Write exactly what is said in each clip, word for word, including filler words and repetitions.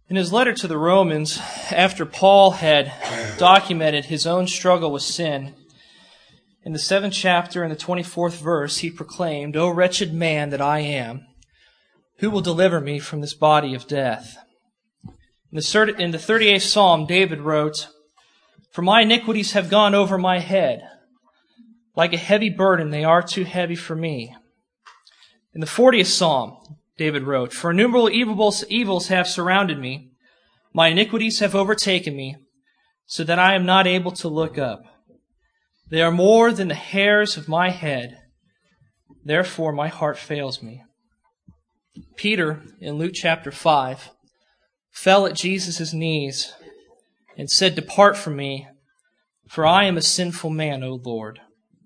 In his letter to the Romans, after Paul had documented his own struggle with sin, in the seventh chapter and the twenty-fourth verse, he proclaimed, "O wretched man that I am, who will deliver me from this body of death?" In the, in the thirty-eighth Psalm, David wrote, "For my iniquities have gone over my head. Like a heavy burden, they are too heavy for me." In the fortieth Psalm, David wrote, "For innumerable evils, evils have surrounded me. My iniquities have overtaken me, so that I am not able to look up. They are more than the hairs of my head. Therefore my heart fails me." Peter, in Luke chapter five, fell at Jesus' knees and said, "Depart from me, for I am a sinful man, O Lord."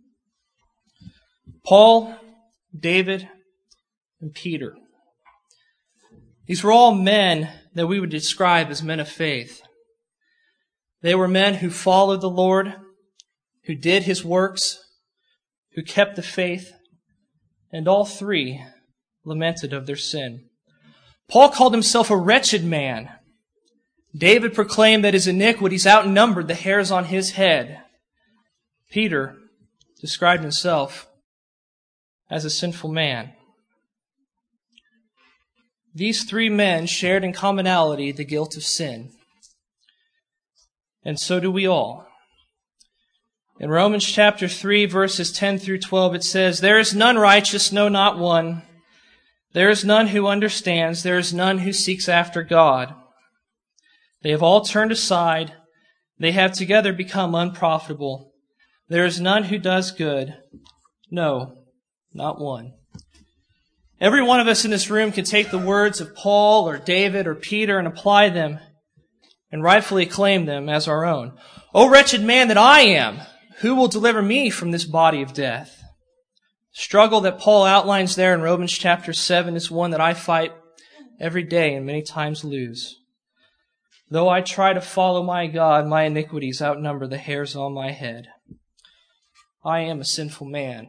Paul, David, and Peter. These were all men that we would describe as men of faith. They were men who followed the Lord, who did His works, who kept the faith, and all three lamented of their sin. Paul called himself a wretched man. David proclaimed that his iniquities outnumbered the hairs on his head. Peter described himself as a sinful man. These three men shared in commonality the guilt of sin. And so do we all. In Romans chapter three, verses ten through twelve, it says, "There is none righteous, no, not one. There is none who understands. There is none who seeks after God. They have all turned aside. They have together become unprofitable. There is none who does good. No, not one." Every one of us in this room can take the words of Paul or David or Peter and apply them and rightfully claim them as our own. "O wretched man that I am, who will deliver me from this body of death?" The struggle that Paul outlines there in Romans chapter seven is one that I fight every day and many times lose. "Though I try to follow my God, my iniquities outnumber the hairs on my head. I am a sinful man."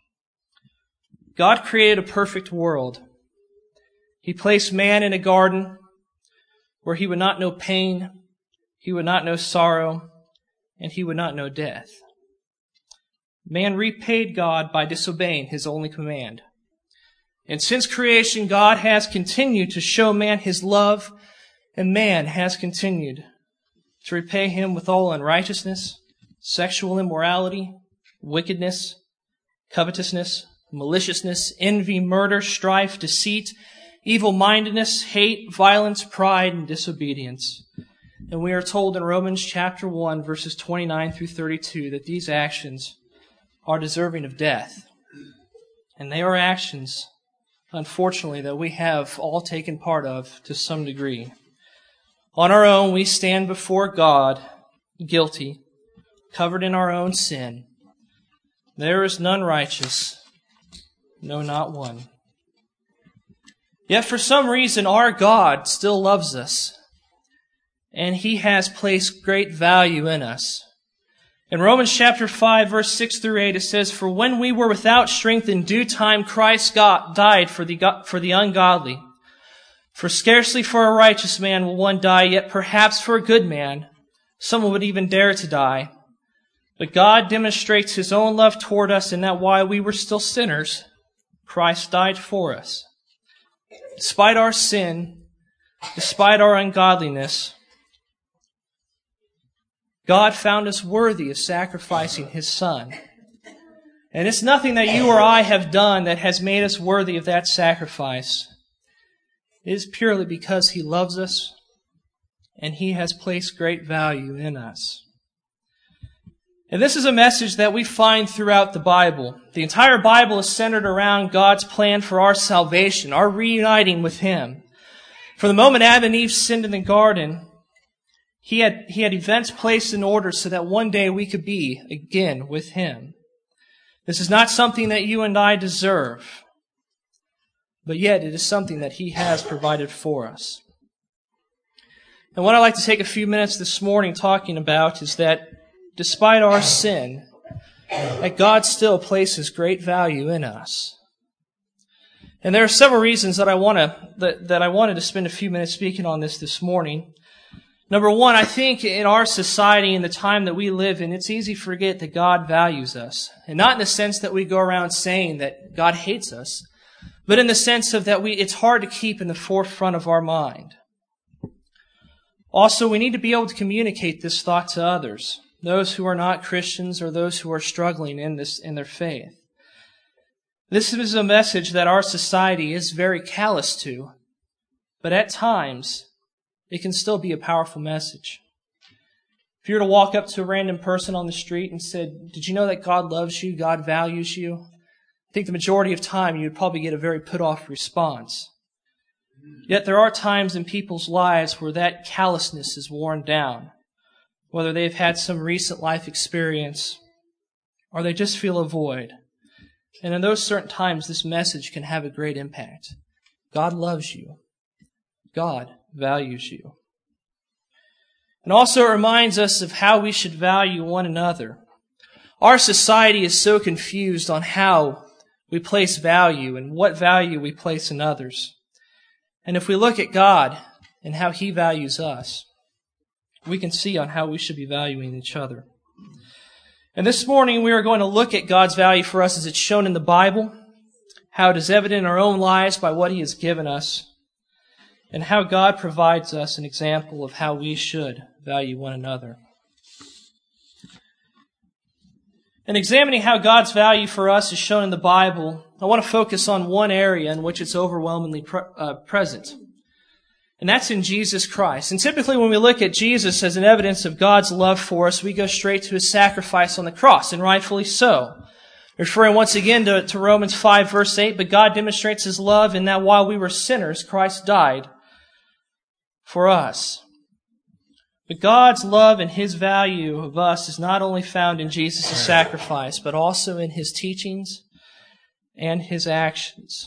God created a perfect world. He placed man in a garden where he would not know pain, he would not know sorrow, and he would not know death. Man repaid God by disobeying His only command. And since creation, God has continued to show man His love, and man has continued to repay Him with all unrighteousness, sexual immorality, wickedness, covetousness, maliciousness, envy, murder, strife, deceit, evil-mindedness, hate, violence, pride, and disobedience. And we are told in Romans chapter one, verses twenty-nine through thirty-two, that these actions are deserving of death. And they are actions, unfortunately, that we have all taken part of to some degree. On our own, we stand before God, guilty, covered in our own sin. There is none righteous, no, not one. Yet for some reason, our God still loves us, and He has placed great value in us. In Romans chapter five, verse six through eight, it says, "For when we were without strength in due time, Christ God died for the, for the ungodly. For scarcely for a righteous man will one die, yet perhaps for a good man someone would even dare to die. But God demonstrates His own love toward us in that while we were still sinners, Christ died for us." Despite our sin, despite our ungodliness, God found us worthy of sacrificing His Son. And it's nothing that you or I have done that has made us worthy of that sacrifice. It is purely because He loves us and He has placed great value in us. And this is a message that we find throughout the Bible. The entire Bible is centered around God's plan for our salvation, our reuniting with Him. From the moment Adam and Eve sinned in the garden, He had, he had events placed in order so that one day we could be again with Him. This is not something that you and I deserve, but yet it is something that He has provided for us. And what I'd like to take a few minutes this morning talking about is that despite our sin, that God still places great value in us. And there are several reasons that I want to that, that I wanted to spend a few minutes speaking on this this morning. Number one, I think in our society, in the time that we live in, it's easy to forget that God values us. And not in the sense that we go around saying that God hates us, but in the sense of that we it's hard to keep in the forefront of our mind. Also, we need to be able to communicate this thought to others, those who are not Christians or those who are struggling in this in their faith. This is a message that our society is very callous to, but at times, it can still be a powerful message. If you were to walk up to a random person on the street and said, "Did you know that God loves you, God values you?" I think the majority of time you would probably get a very put-off response. Yet there are times in people's lives where that callousness is worn down, whether they've had some recent life experience or they just feel a void. And in those certain times, this message can have a great impact. God loves you. God values you. And also it reminds us of how we should value one another. Our society is so confused on how we place value and what value we place in others. And if we look at God and how He values us, we can see on how we should be valuing each other. And this morning we are going to look at God's value for us as it's shown in the Bible, how it is evident in our own lives by what He has given us, and how God provides us an example of how we should value one another. In examining how God's value for us is shown in the Bible, I want to focus on one area in which it's overwhelmingly pre- uh, present. And that's in Jesus Christ. And typically when we look at Jesus as an evidence of God's love for us, we go straight to His sacrifice on the cross, and rightfully so. Referring once again to, to Romans five, verse eight, but God demonstrates His love in that while we were sinners, Christ died for us. But God's love and His value of us is not only found in Jesus' sacrifice, but also in His teachings and His actions.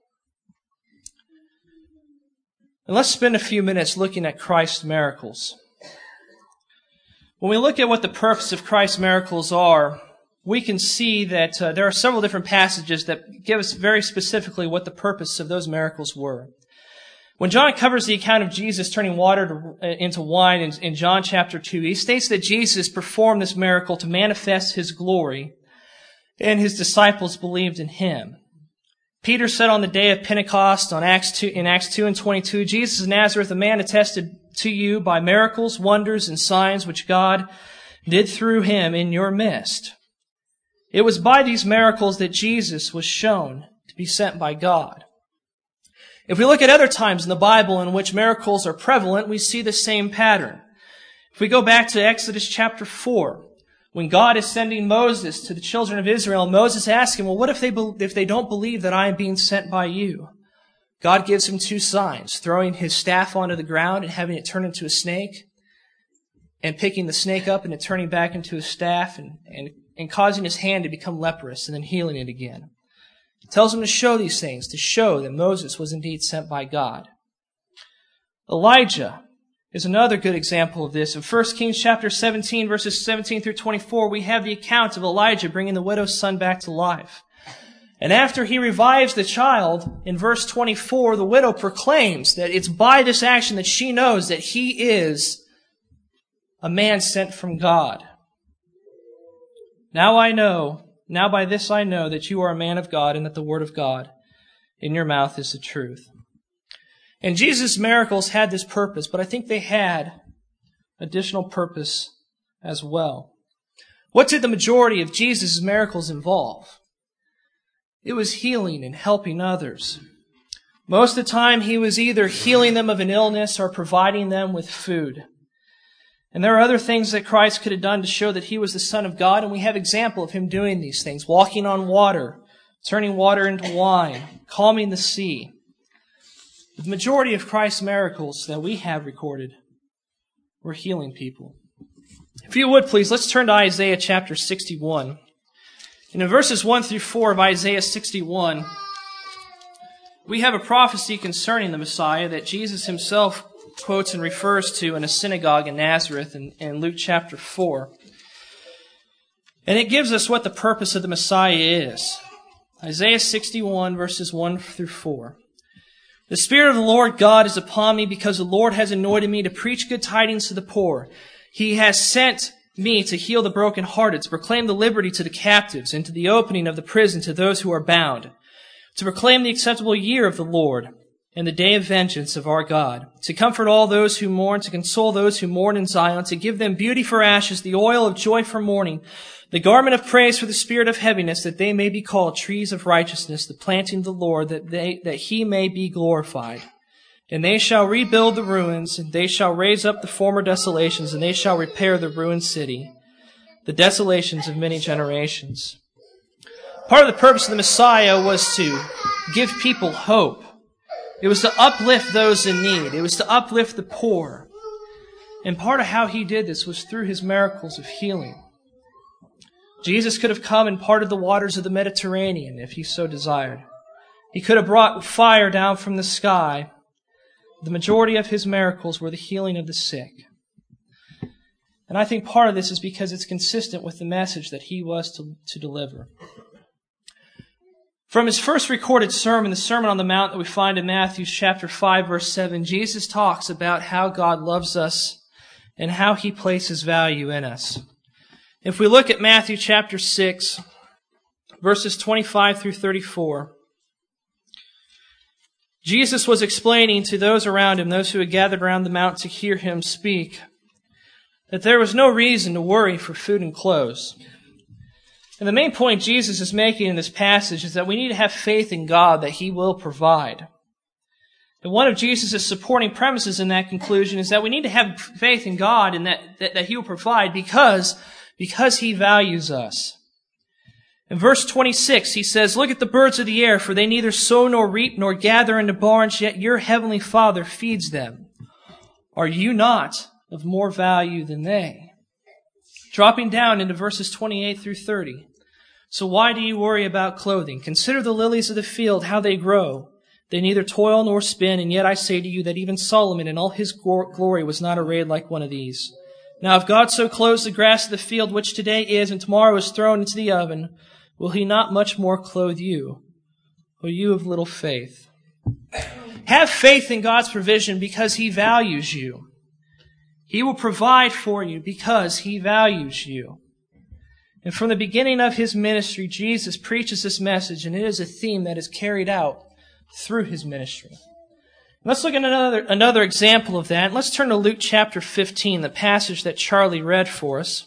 And let's spend a few minutes looking at Christ's miracles. When we look at what the purpose of Christ's miracles are, we can see that uh, there are several different passages that give us very specifically what the purpose of those miracles were. When John covers the account of Jesus turning water to, into wine in, in John chapter two, he states that Jesus performed this miracle to manifest His glory, and His disciples believed in Him. Peter said on the day of Pentecost on Acts two, in Acts two and twenty-two, Jesus of Nazareth, a man attested to you by miracles, wonders, and signs which God did through Him in your midst. It was by these miracles that Jesus was shown to be sent by God. If we look at other times in the Bible in which miracles are prevalent, we see the same pattern. If we go back to Exodus chapter four, when God is sending Moses to the children of Israel, Moses asks him, well, what if they be- if they don't believe that I am being sent by you? God gives him two signs, throwing his staff onto the ground and having it turn into a snake, and picking the snake up and it turning back into a staff, and, and, and causing his hand to become leprous and then healing it again. He tells him to show these things, to show that Moses was indeed sent by God. Elijah is another good example of this. In First Kings chapter seventeen, verses seventeen through twenty-four, we have the account of Elijah bringing the widow's son back to life. And after he revives the child, in verse twenty-four, the widow proclaims that it's by this action that she knows that he is a man sent from God. Now I know, now by this I know that you are a man of God and that the word of God in your mouth is the truth. And Jesus' miracles had this purpose, but I think they had additional purpose as well. What did the majority of Jesus' miracles involve? It was healing and helping others. Most of the time, He was either healing them of an illness or providing them with food. And there are other things that Christ could have done to show that He was the Son of God, and we have example of Him doing these things, walking on water, turning water into wine, calming the sea. The majority of Christ's miracles that we have recorded were healing people. If you would, please, let's turn to Isaiah chapter sixty-one. And in verses one through four of Isaiah sixty-one, we have a prophecy concerning the Messiah that Jesus Himself quotes and refers to in a synagogue in Nazareth in, in Luke chapter four. And it gives us what the purpose of the Messiah is. Isaiah sixty-one, verses one through four. The Spirit of the Lord God is upon me, because the Lord has anointed me to preach good tidings to the poor. He has sent me to heal the brokenhearted, to proclaim the liberty to the captives, and to the opening of the prison to those who are bound, to proclaim the acceptable year of the Lord, and the day of vengeance of our God, to comfort all those who mourn, to console those who mourn in Zion, to give them beauty for ashes, the oil of joy for mourning, the garment of praise for the spirit of heaviness, that they may be called trees of righteousness, the planting of the Lord, that they that he may be glorified. And they shall rebuild the ruins, and they shall raise up the former desolations, and they shall repair the ruined city, the desolations of many generations. Part of the purpose of the Messiah was to give people hope. It was to uplift those in need. It was to uplift the poor. And part of how he did this was through his miracles of healing. Jesus could have come and parted the waters of the Mediterranean if he so desired. He could have brought fire down from the sky. The majority of his miracles were the healing of the sick. And I think part of this is because it's consistent with the message that he was to, to deliver. From his first recorded sermon, the Sermon on the Mount that we find in Matthew chapter five, verse seven, Jesus talks about how God loves us and how he places value in us. If we look at Matthew chapter six, verses twenty-five through thirty-four, Jesus was explaining to those around him, those who had gathered around the mount to hear him speak, that there was no reason to worry for food and clothes. And the main point Jesus is making in this passage is that we need to have faith in God that he will provide. And one of Jesus' supporting premises in that conclusion is that we need to have faith in God and that, that, that he will provide because, because he values us. In verse twenty-six, he says, "Look at the birds of the air, for they neither sow nor reap nor gather into barns, yet your heavenly Father feeds them. Are you not of more value than they?" Dropping down into verses twenty-eight through thirty. "So why do you worry about clothing? Consider the lilies of the field, how they grow. They neither toil nor spin, and yet I say to you that even Solomon in all his glory was not arrayed like one of these. Now if God so clothes the grass of the field, which today is and tomorrow is thrown into the oven, will he not much more clothe you, O you of little faith?" Have faith in God's provision because he values you. He will provide for you because he values you. And from the beginning of his ministry, Jesus preaches this message, and it is a theme that is carried out through his ministry. Let's look at another, another example of that. Let's turn to Luke chapter fifteen, the passage that Charlie read for us.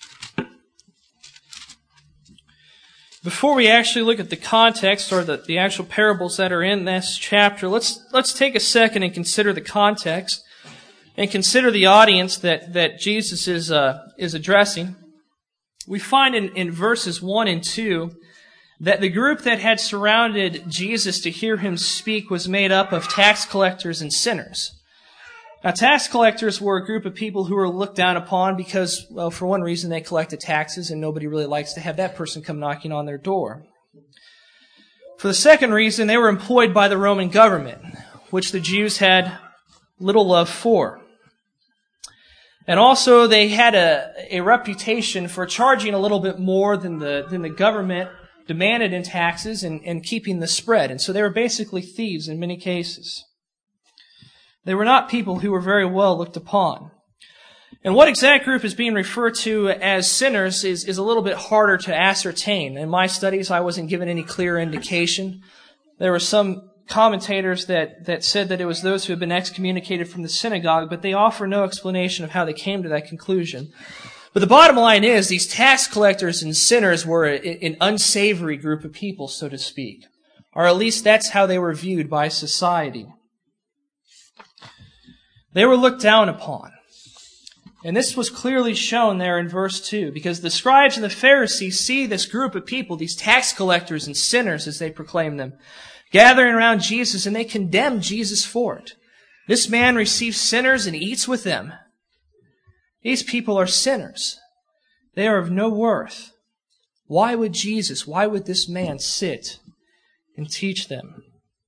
Before we actually look at the context or the, the actual parables that are in this chapter, let's let's take a second and consider the context and consider the audience that, that Jesus is uh, is addressing. We find in, in verses one and two that the group that had surrounded Jesus to hear him speak was made up of tax collectors and sinners. Now, tax collectors were a group of people who were looked down upon because, well, for one reason, they collected taxes, and nobody really likes to have that person come knocking on their door. For the second reason, they were employed by the Roman government, which the Jews had little love for. And also, they had a, a reputation for charging a little bit more than the, than the government demanded in taxes and, and keeping the spread. And so they were basically thieves in many cases. They were not people who were very well looked upon. And what exact group is being referred to as sinners is, is a little bit harder to ascertain. In my studies, I wasn't given any clear indication. There were some commentators that, that said that it was those who had been excommunicated from the synagogue, but they offer no explanation of how they came to that conclusion. But the bottom line is, these tax collectors and sinners were a, an unsavory group of people, so to speak. Or at least that's how they were viewed by society. They were looked down upon. And this was clearly shown there in verse two, because the scribes and the Pharisees see this group of people, these tax collectors and sinners, as they proclaim them, gathering around Jesus, and they condemn Jesus for it. This man receives sinners and eats with them. These people are sinners. They are of no worth. Why would Jesus, why would this man sit and teach them?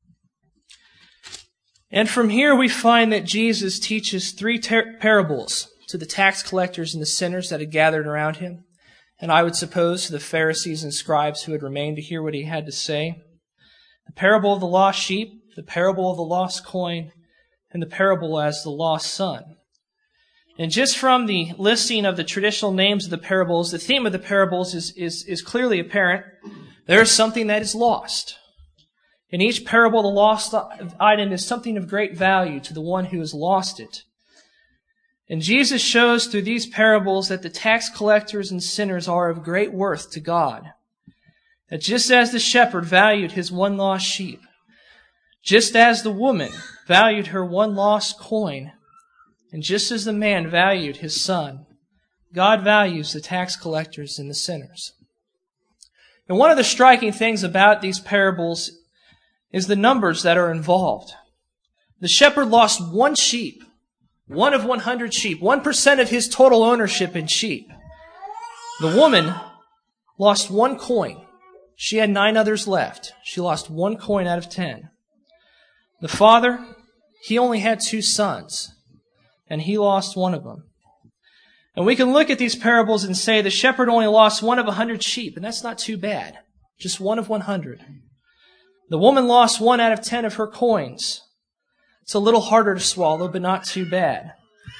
And from here we find that Jesus teaches three ter- parables to the tax collectors and the sinners that had gathered around him. and I would suppose to the Pharisees and scribes who had remained to hear what he had to say. The parable of the lost sheep, the parable of the lost coin, and the parable as the lost son. And just from the listing of the traditional names of the parables, the theme of the parables is, is, is clearly apparent. There is something that is lost. In each parable, the lost item is something of great value to the one who has lost it. And Jesus shows through these parables that the tax collectors and sinners are of great worth to God. That just as the shepherd valued his one lost sheep, just as the woman valued her one lost coin, and just as the man valued his son, God values the tax collectors and the sinners. And one of the striking things about these parables is the numbers that are involved. The shepherd lost one sheep, one of one hundred sheep, one percent of his total ownership in sheep. The woman lost one coin. She had nine others left. She lost one coin out of ten. The father, he only had two sons, and he lost one of them. And we can look at these parables and say the shepherd only lost one of a hundred sheep, and that's not too bad. Just one of one hundred. The woman lost one out of ten of her coins. It's a little harder to swallow, but not too bad.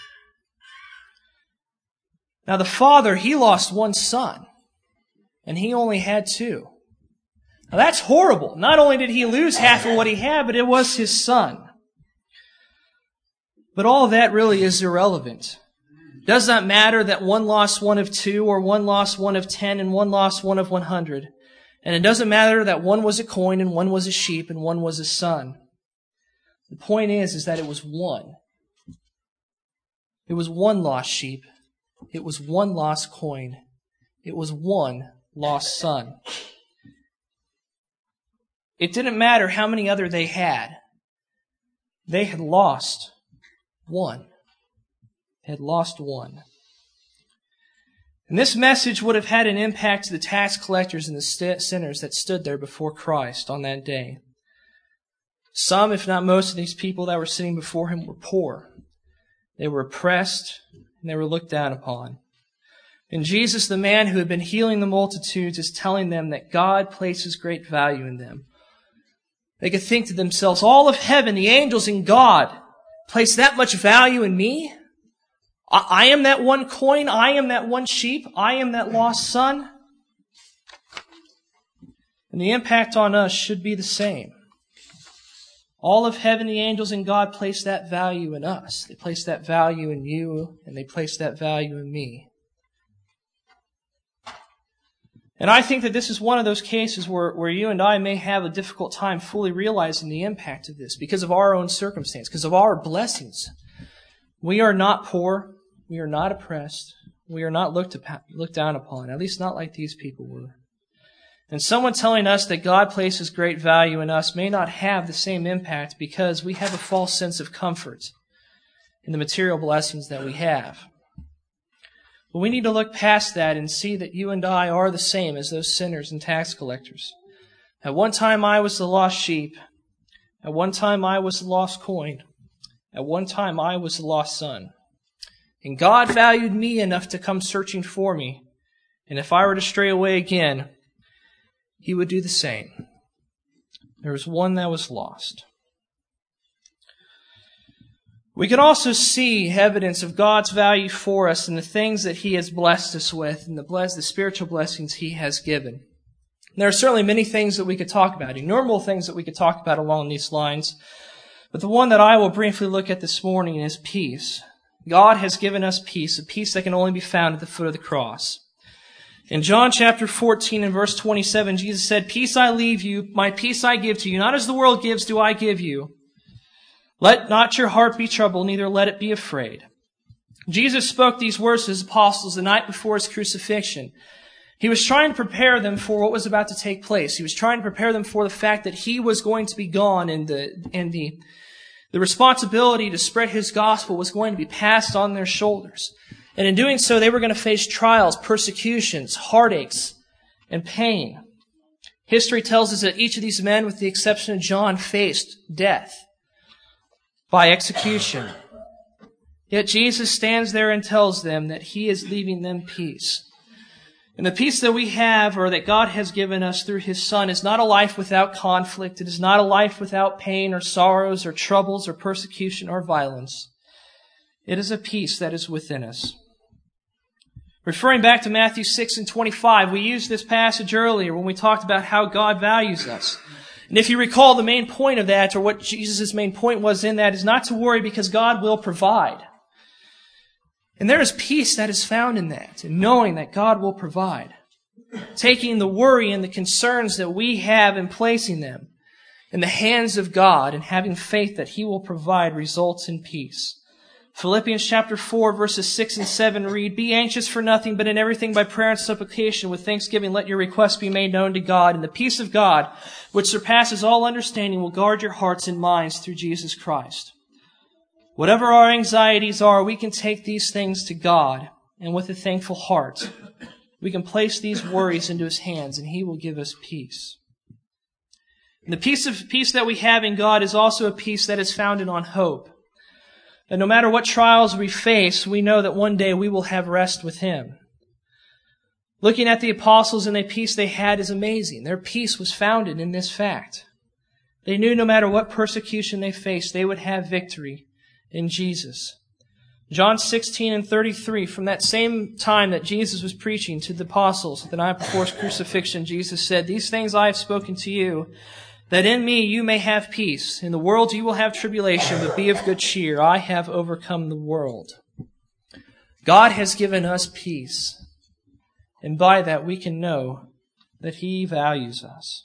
Now the father, he lost one son, and he only had two. Now that's horrible. Not only did he lose half of what he had, but it was his son. But all of that really is irrelevant. It does not matter that one lost one of two, or one lost one of ten, and one lost one of one hundred. And it doesn't matter that one was a coin, and one was a sheep, and one was a son. The point is, is that it was one. It was one lost sheep. It was one lost coin. It was one lost son. It didn't matter how many other they had. They had lost one. They had lost one. And this message would have had an impact to the tax collectors and the st- sinners that stood there before Christ on that day. Some, if not most of these people that were sitting before him were poor. They were oppressed and they were looked down upon. And Jesus, the man who had been healing the multitudes, is telling them that God places great value in them. They could think to themselves, all of heaven, the angels and God, place that much value in me? I, I am that one coin. I am that one sheep. I am that lost son. And the impact on us should be the same. All of heaven, the angels and God place that value in us. They place that value in you, and they place that value in me. And I think that this is one of those cases where, where you and I may have a difficult time fully realizing the impact of this because of our own circumstance, because of our blessings. We are not poor. We are not oppressed. We are not looked, upon, looked down upon, at least not like these people were. And someone telling us that God places great value in us may not have the same impact because we have a false sense of comfort in the material blessings that we have. But we need to look past that and see that you and I are the same as those sinners and tax collectors. At one time I was the lost sheep. At one time I was the lost coin. At one time I was the lost son. And God valued me enough to come searching for me. And if I were to stray away again, He would do the same. There was one that was lost. We can also see evidence of God's value for us in the things that He has blessed us with and the, bless, the spiritual blessings He has given. And there are certainly many things that we could talk about, innumerable things that we could talk about along these lines. But the one that I will briefly look at this morning is peace. God has given us peace, a peace that can only be found at the foot of the cross. In John chapter fourteen and verse twenty-seven, Jesus said, "Peace I leave you, my peace I give to you. Not as the world gives do I give you. Let not your heart be troubled, neither let it be afraid." Jesus spoke these words to His apostles the night before His crucifixion. He was trying to prepare them for what was about to take place. He was trying to prepare them for the fact that He was going to be gone and the, and the, the responsibility to spread His gospel was going to be passed on their shoulders. And in doing so, they were going to face trials, persecutions, heartaches, and pain. History tells us that each of these men, with the exception of John, faced death by execution. Yet Jesus stands there and tells them that He is leaving them peace. And the peace that we have, or that God has given us through His Son, is not a life without conflict. It is not a life without pain or sorrows or troubles or persecution or violence. It is a peace that is within us. Referring back to Matthew six and twenty-five, we used this passage earlier when we talked about how God values us. And if you recall, the main point of that, or what Jesus' main point was in that, is not to worry because God will provide. And there is peace that is found in that, in knowing that God will provide. Taking the worry and the concerns that we have and placing them in the hands of God and having faith that He will provide results in peace. Philippians chapter four, verses six and seven read, "Be anxious for nothing, but in everything by prayer and supplication with thanksgiving let your requests be made known to God, and the peace of God, which surpasses all understanding, will guard your hearts and minds through Jesus Christ." Whatever our anxieties are, we can take these things to God, and with a thankful heart, we can place these worries into His hands, and He will give us peace. And the peace of peace that we have in God is also a peace that is founded on hope. That no matter what trials we face, we know that one day we will have rest with Him. Looking at the apostles and the peace they had is amazing. Their peace was founded in this fact. They knew no matter what persecution they faced, they would have victory in Jesus. John sixteen and thirty-three, from that same time that Jesus was preaching to the apostles, the night before His crucifixion, Jesus said, "These things I have spoken to you, that in me you may have peace. In the world you will have tribulation, but be of good cheer. I have overcome the world." God has given us peace, and by that we can know that He values us.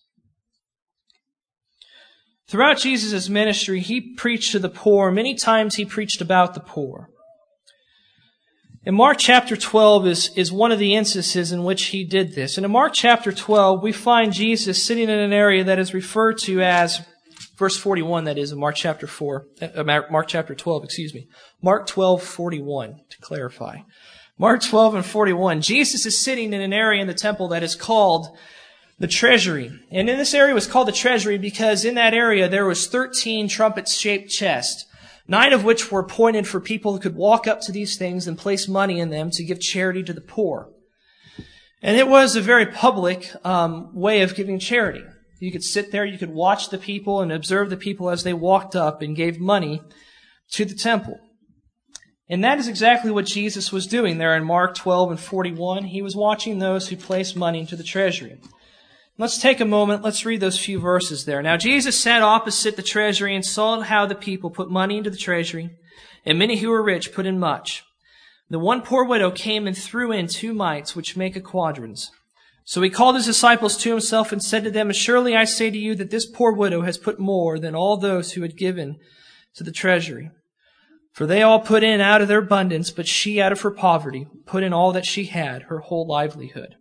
Throughout Jesus' ministry, He preached to the poor. Many times He preached about the poor. In Mark chapter twelve is, is one of the instances in which He did this. And in Mark chapter twelve, we find Jesus sitting in an area that is referred to as, verse forty-one, that is, in Mark chapter four, uh, Mark chapter twelve, excuse me. Mark twelve, forty-one, to clarify. Mark twelve and forty-one, Jesus is sitting in an area in the temple that is called the treasury. And in this area was called the treasury because in that area there was thirteen trumpet-shaped chests, nine of which were appointed for people who could walk up to these things and place money in them to give charity to the poor. And it was a very public um, way of giving charity. You could sit there, you could watch the people and observe the people as they walked up and gave money to the temple. And that is exactly what Jesus was doing there in Mark twelve and forty-one. He was watching those who placed money into the treasury. Let's take a moment. Let's read those few verses there. "Now Jesus sat opposite the treasury and saw how the people put money into the treasury, and many who were rich put in much. The one poor widow came and threw in two mites, which make a quadrans. So He called His disciples to Himself and said to them, Surely I say to you that this poor widow has put more than all those who had given to the treasury. For they all put in out of their abundance, but she out of her poverty put in all that she had, her whole livelihood."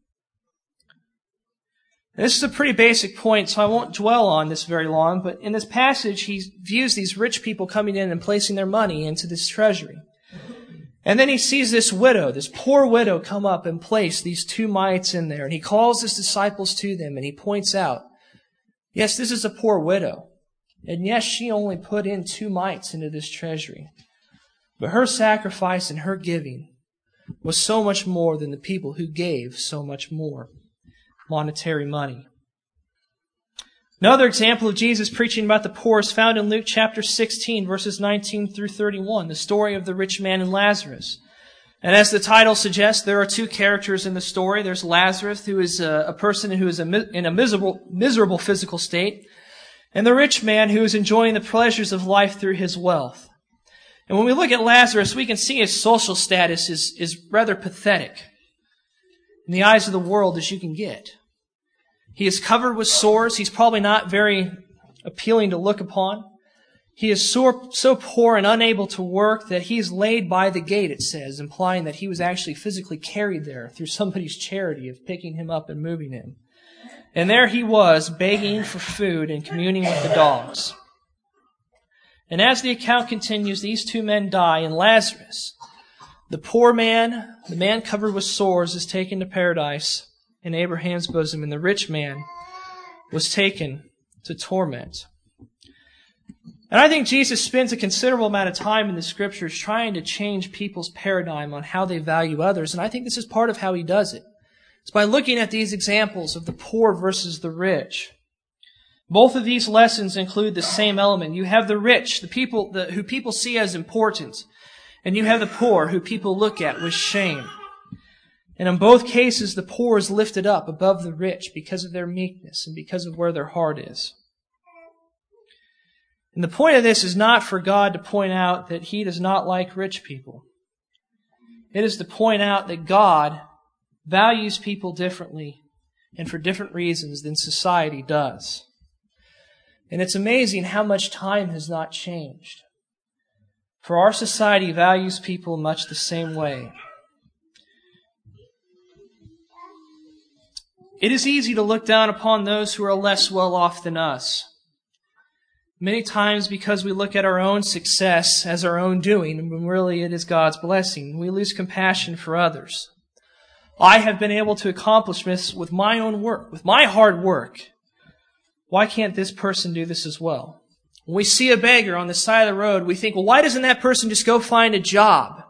This is a pretty basic point, so I won't dwell on this very long, but in this passage, he views these rich people coming in and placing their money into this treasury. And then he sees this widow, this poor widow, come up and place these two mites in there, and he calls his disciples to them, and he points out, yes, this is a poor widow, and yes, she only put in two mites into this treasury, but her sacrifice and her giving was so much more than the people who gave so much more monetary money. Another example of Jesus preaching about the poor is found in Luke chapter sixteen, verses nineteen through thirty-one, the story of the rich man and Lazarus. And as the title suggests, there are two characters in the story. There's Lazarus, who is a, a person who is a, in a miserable, miserable physical state, and the rich man who is enjoying the pleasures of life through his wealth. And when we look at Lazarus, we can see his social status is, is rather pathetic in the eyes of the world as you can get. He is covered with sores. He's probably not very appealing to look upon. He is so, so poor and unable to work that he is laid by the gate, it says, implying that he was actually physically carried there through somebody's charity of picking him up and moving him. And there he was, begging for food and communing with the dogs. And as the account continues, these two men die, and Lazarus, the poor man, the man covered with sores, is taken to paradise in Abraham's bosom, and the rich man was taken to torment. And I think Jesus spends a considerable amount of time in the Scriptures trying to change people's paradigm on how they value others, and I think this is part of how He does it. It's by looking at these examples of the poor versus the rich. Both of these lessons include the same element. You have the rich, the people the, who people see as important, and you have the poor who people look at with shame. And in both cases, the poor is lifted up above the rich because of their meekness and because of where their heart is. And the point of this is not for God to point out that He does not like rich people. It is to point out that God values people differently and for different reasons than society does. And it's amazing how much time has not changed. For our society values people much the same way. It is easy to look down upon those who are less well off than us. Many times because we look at our own success as our own doing, when really it is God's blessing, we lose compassion for others. I have been able to accomplish this with my own work, with my hard work. Why can't this person do this as well? When we see a beggar on the side of the road, we think, well, why doesn't that person just go find a job?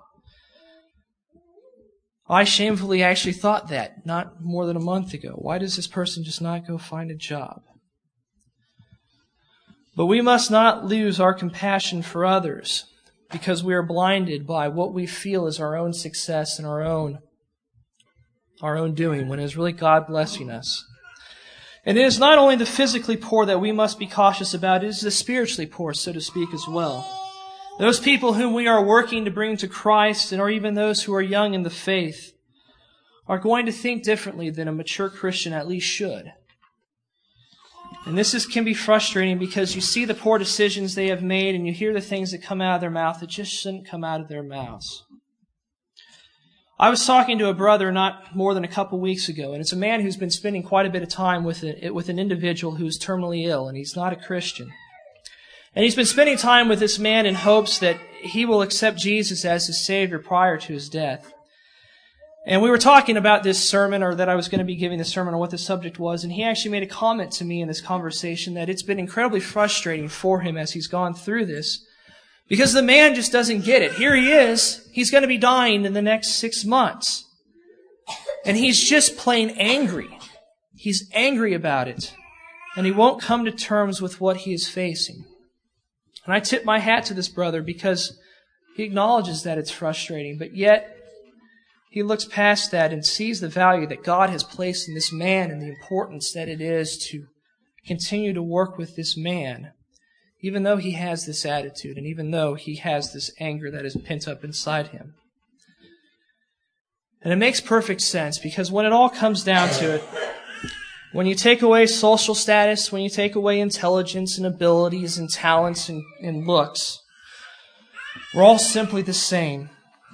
I shamefully actually thought that not more than a month ago. Why does this person just not go find a job? But we must not lose our compassion for others because we are blinded by what we feel is our own success and our own, our own doing, when it is really God blessing us. And it is not only the physically poor that we must be cautious about, it is the spiritually poor, so to speak, as well. Those people whom we are working to bring to Christ, and or even those who are young in the faith, are going to think differently than a mature Christian at least should. And this is, can be frustrating because you see the poor decisions they have made and you hear the things that come out of their mouth that just shouldn't come out of their mouths. I was talking to a brother not more than a couple weeks ago, and it's a man who's been spending quite a bit of time with, a, with an individual who's terminally ill, and he's not a Christian. And he's been spending time with this man in hopes that he will accept Jesus as his Savior prior to his death. And we were talking about this sermon, or that I was going to be giving the sermon, or what the subject was, and he actually made a comment to me in this conversation that it's been incredibly frustrating for him as he's gone through this, because the man just doesn't get it. Here he is, he's going to be dying in the next six months. And he's just plain angry. He's angry about it. And he won't come to terms with what he is facing. And I tip my hat to this brother because he acknowledges that it's frustrating, but yet he looks past that and sees the value that God has placed in this man and the importance that it is to continue to work with this man, even though he has this attitude and even though he has this anger that is pent up inside him. And it makes perfect sense because when it all comes down to it, when you take away social status, when you take away intelligence and abilities and talents and, and looks, we're all simply the same.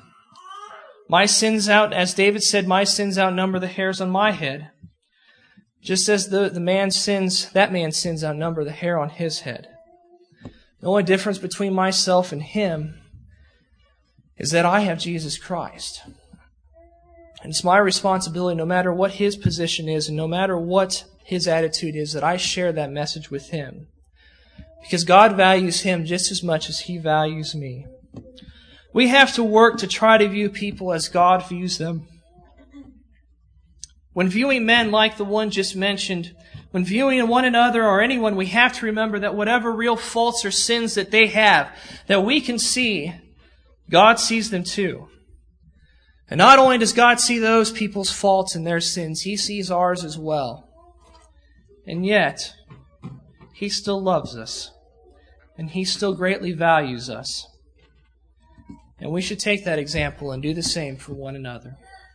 My sins out, as David said, my sins outnumber the hairs on my head. Just as the, the man's sins, that man's sins outnumber the hair on his head. The only difference between myself and him is that I have Jesus Christ. And it's my responsibility, no matter what his position is and no matter what his attitude is, that I share that message with him. Because God values him just as much as he values me. We have to work to try to view people as God views them. When viewing men like the one just mentioned, when viewing one another or anyone, we have to remember that whatever real faults or sins that they have, that we can see, God sees them too. And not only does God see those people's faults and their sins, He sees ours as well. And yet, He still loves us. And He still greatly values us. And we should take that example and do the same for one another.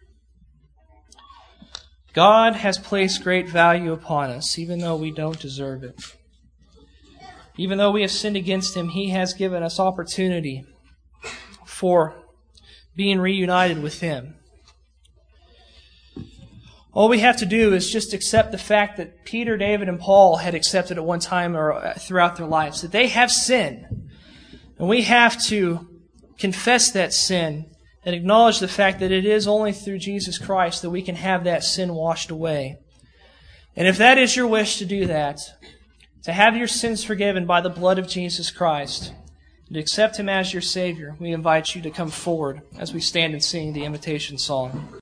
God has placed great value upon us, even though we don't deserve it. Even though we have sinned against Him, He has given us opportunity for being reunited with Him. All we have to do is just accept the fact that Peter, David, and Paul had accepted at one time or throughout their lives, that they have sinned. And we have to confess that sin and acknowledge the fact that it is only through Jesus Christ that we can have that sin washed away. And if that is your wish to do that, to have your sins forgiven by the blood of Jesus Christ, and to accept Him as your Savior, we invite you to come forward as we stand and sing the invitation song.